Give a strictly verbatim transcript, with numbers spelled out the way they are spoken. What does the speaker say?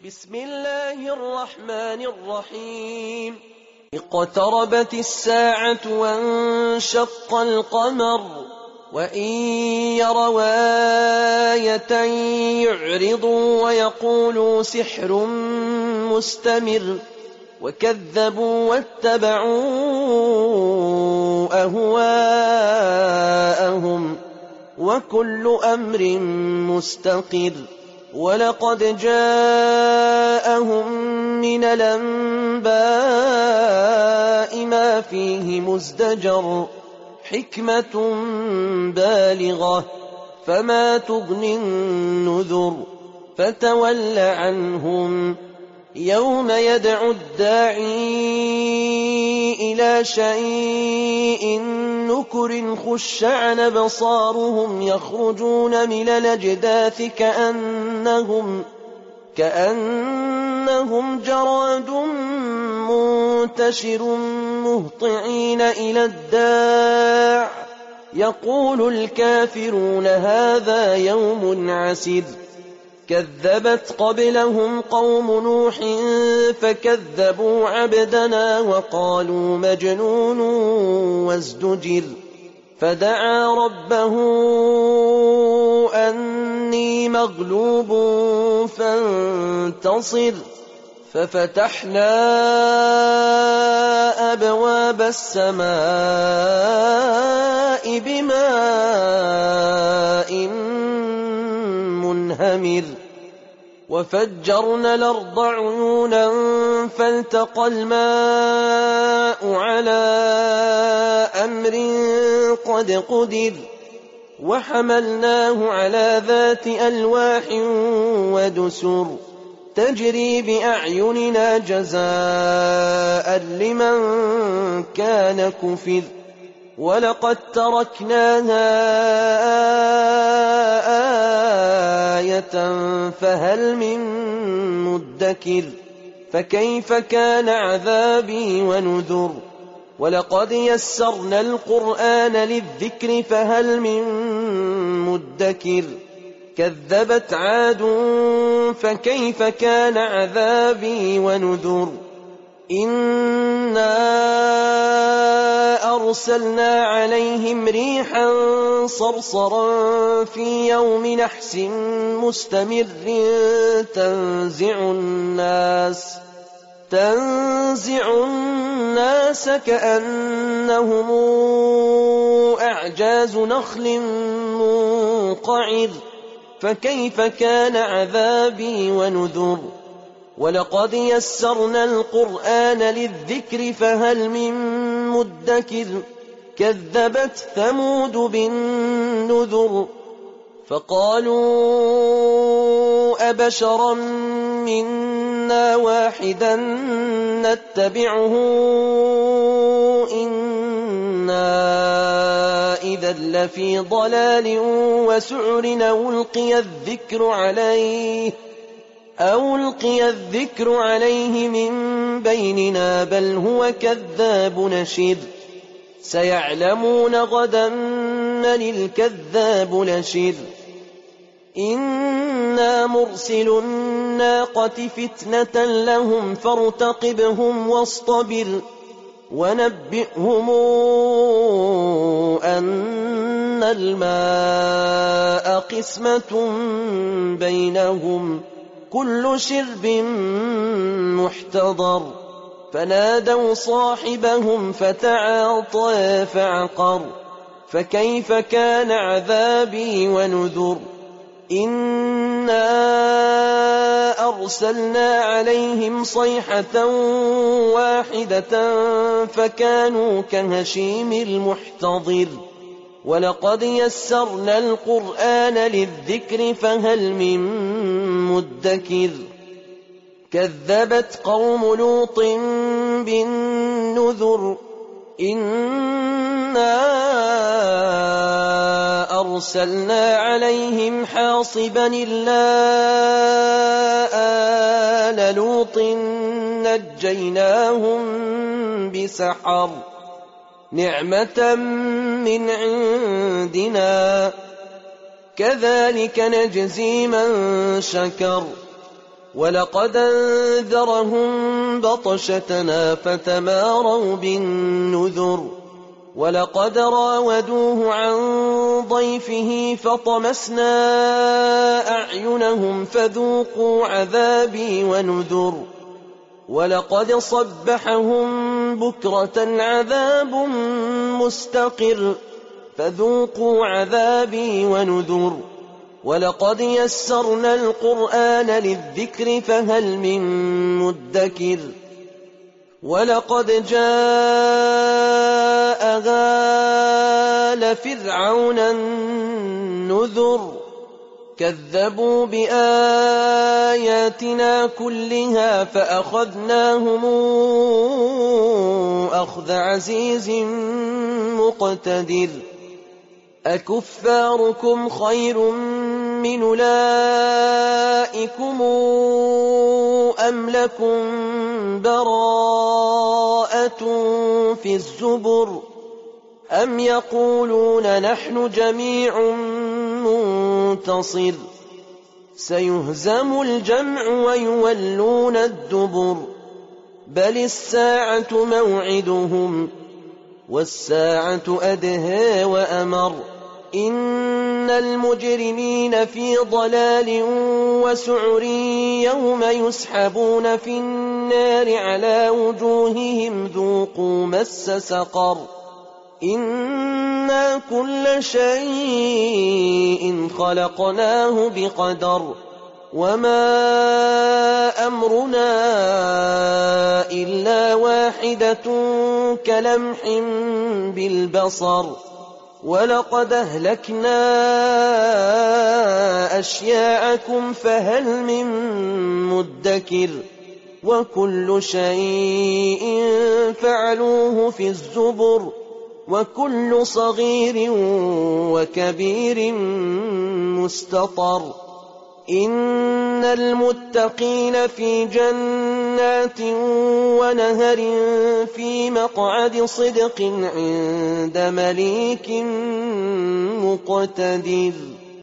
بسم الله الرحمن الرحيم. اقتربت الساعة وانشق القمر وإن يروا آية يعرضوا ويقولوا سحر مستمر وكذبوا واتبعوا أهواءهم وكل أمر مستقر. ولقد جاءهم من الأنباء ما فيه مزدجر حكمة بالغة فما تغني النذر. فتول عنهم يوم يدعو الداعي إلى شيء نكر خش عن أبصارهم يخرجون من الأجداث كأنهم, كأنهم جراد منتشر مهطعين إلى الداع يقول الكافرون هذا يوم عسر. كذبت قبلهم قوم نوح فكذبوا عبدنا وقالوا مجنون وازدجر. فدعا ربه أني مغلوب فانتصر. ففتحنا أبواب السماء بماء منهمر وفجرنا الأرض عيونا فالتقى الماء على أمر قد قدر. وحملناه على ذات ألواح ودسر تجري بأعيننا جزاء لمن كان كفر. ولقد تركناها آية فهل من مدكر. فكيف كان عذابي ونذر. ولقد يسرنا القرآن للذكر فهل من مدكر. كذبت عاد فكيف كان عذابي ونذر. إنا أرسلنا عليهم ريحا صرصرا في يوم نحس مستمر تنزع الناس تنزع الناس كأنهم أعجاز نخل منقعر. فكيف كان عذابي ونذر. ولقد يسرنا القرآن للذكر فهل من مدكر. كذبت ثمود بالنذر فقالوا أبشرا منا واحدا نتبعه إنا إذا لفي ضلال وسعر أو ألقي الذكر عليه أو ألقي الذكر عليه من بيننا بل هو كذاب نشر. سيعلمون غدا من الكذاب نشر. إنا مرسل الناقة فتنة لهم فارتقبهم واصطبر. ونبئهم أن الماء قسمة بينهم كل شرب محتضر. فنادوا صاحبهم فتعاطى فعقر. فكيف كان عذابي ونذر. إنا أرسلنا عليهم صيحة واحدة فكانوا كهشيم المحتضر. ولقد يسرنا القرآن للذكر فهل من مدكر. كذبت قوم لوط بالنذر. إنا أرسلنا عليهم حاصبا إلا آل لوط نجيناهم بسحر نعمة من عندنا كذلك نجزي من شكر ولقد أنذرهم بطشتنا فتماروا بالنذر ولقد راودوه عن ضيفه فطمسنا أعينهم فذوقوا عذابي ونذر ولقد صبحهم بكرة عذاب مستقر فذوقوا عذابي ونذر ولقد يسرنا القرآن للذكر فهل من مدكر ولقد جاء آل فرعون النذر كذبوا بآياتنا كلها فأخذناهم أخذ عزيز مقتدر أكفاركم خير من أولئكم أم لكم براءة في الزبر أم يقولون نحن جميع منتصر سيهزم الجمع ويولون الدبر بل الساعة موعدهم والساعة أدهى وأمر إن المجرمين في ضلال وسعر يوم يسحبون في النار على وجوههم ذوقوا مس سقر إنا كل شيء خلقناه بقدر وما أمرنا إلا واحدة كلمح بالبصر ولقد أهلكنا أشياعكم فهل من مدكر وكل شيء فعلوه في الزبر وكل صغير وكبير مستطر إن المتقين في جنات ونهر في مقعد صدق عند مليك مقتدر.